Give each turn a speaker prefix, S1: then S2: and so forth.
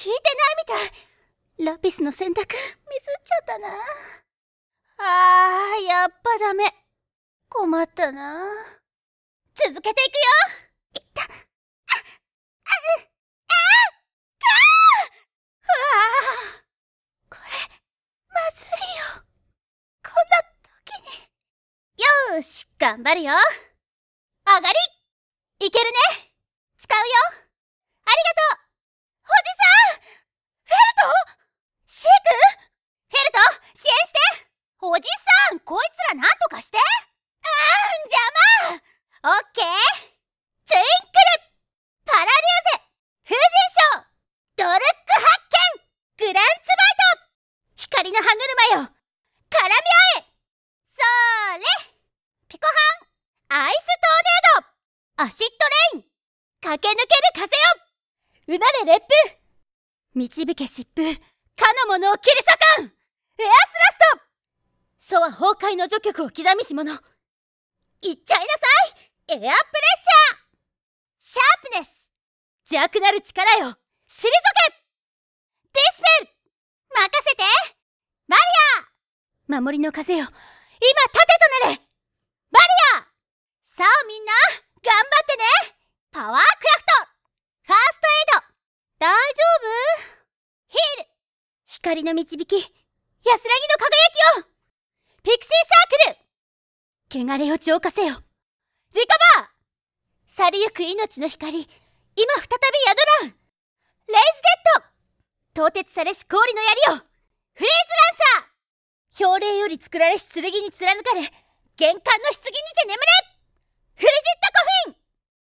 S1: 聞いてないみたい。ラピスの選択ミスっちゃったな。やっぱダメ。困ったな。続けていくよ。いった。これまずいよ。こんな時に。よーし、頑張るよ。上がり。いけるね。使うよ。ありがとう。おじさん、フェルト、シェイク、フェルト支援して。おじさん、こいつらなんとかして。邪魔。オッケー。ツインクル、パラリューゼ、風神賞、ドルック発見、グランツバイト、光の歯車よ、絡み合え。そーれ。ピコハン、アイストーネード、アシッドレイン、駆け抜ける風よ、うなれ烈風、導け疾風、かの者を切り裂かん、エアスラスト、ソワ崩壊の除局を刻みし者、いっちゃいなさい、エアプレッシャー、シャープネス、弱なる力よ、退け、ディスペル、任せて、マリア、守りの風よ、今盾となれ、マリア。さあみんな、頑張ってね。パワークラフト、ファーストエイド、大丈夫？ヒール、光の導き、安らぎの輝きよ、ピクシーサークル、汚れを浄化せよ、リカバー、去りゆく命の光、今再び宿らん、レイジデッド、凍結されし氷の槍よ、フリーズランサー、氷霊より作られし剣に貫かれ、玄関の棺にて眠れ。